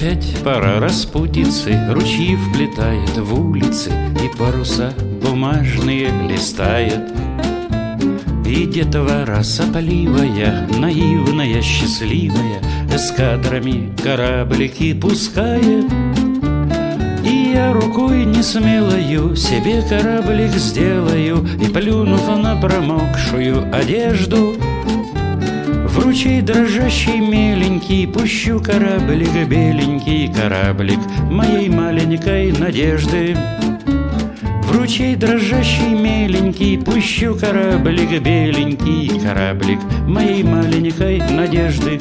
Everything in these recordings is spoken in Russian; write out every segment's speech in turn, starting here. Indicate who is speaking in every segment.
Speaker 1: Опять пора распутицы, ручьи вплетает в улицы и паруса бумажные листает. И детвора сопливая, наивная, счастливая, эскадрами кораблики пускает. И я рукой несмелою себе кораблик сделаю, и, плюнув на промокшую одежду, в ручей дрожащий меленький пущу кораблик, беленький кораблик моей маленькой надежды. В ручей дрожащий меленький пущу кораблик, беленький кораблик моей маленькой надежды.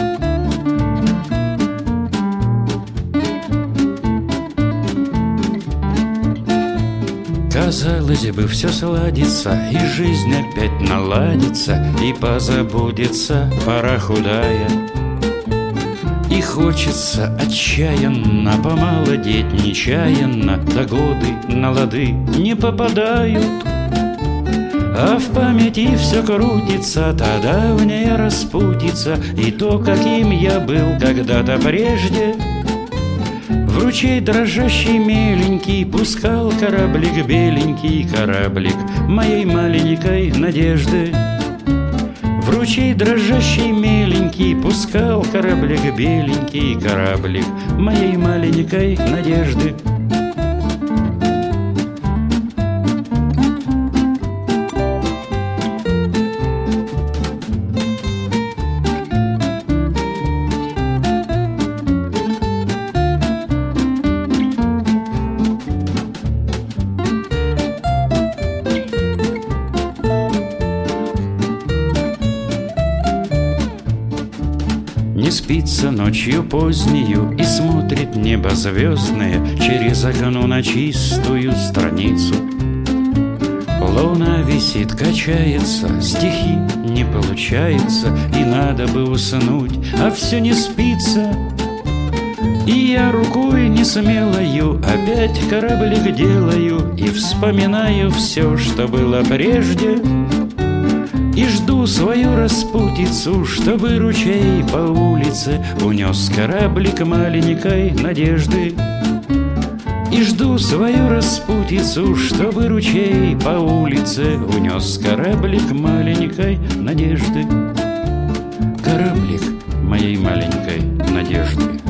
Speaker 1: Казалось бы, все сладится, и жизнь опять наладится, и позабудется пора худая. И хочется отчаянно помолодеть нечаянно, да годы на лады не попадают. А в памяти все крутится та давняя распутица, и то, каким я был когда-то прежде. В ручей дрожащий меленький пускал кораблик, беленький кораблик моей маленькой надежды. В ручей дрожащий меленький пускал кораблик, беленький кораблик моей маленькой надежды. Не спится ночью позднею, и смотрит небо звездное через окно на чистую страницу. Луна висит, качается, стихи не получается, и надо бы уснуть, а все не спится. И я рукой несмелою опять кораблик делаю, и вспоминаю все, что было прежде. И жду свою распутицу, чтобы ручей по улице унес кораблик маленькой надежды. И жду свою распутицу, чтобы ручей по улице унес кораблик маленькой надежды. Кораблик моей маленькой надежды.